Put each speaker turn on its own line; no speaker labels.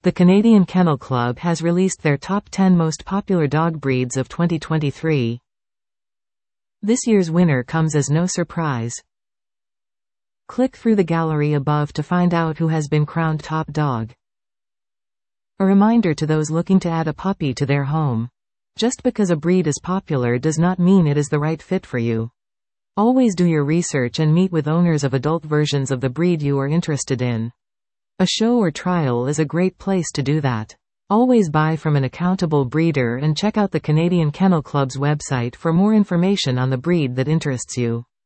The Canadian Kennel Club has released their top 10 most popular dog breeds of 2023. This year's winner comes as no surprise. Click through the gallery above to find out who has been crowned top dog. A reminder to those looking to add a puppy to their home. Just because a breed is popular does not mean it is the right fit for you. Always do your research and meet with owners of adult versions of the breed you are interested in. A show or trial is a great place to do that. Always buy from an accountable breeder and check out the Canadian Kennel Club's website for more information on the breed that interests you.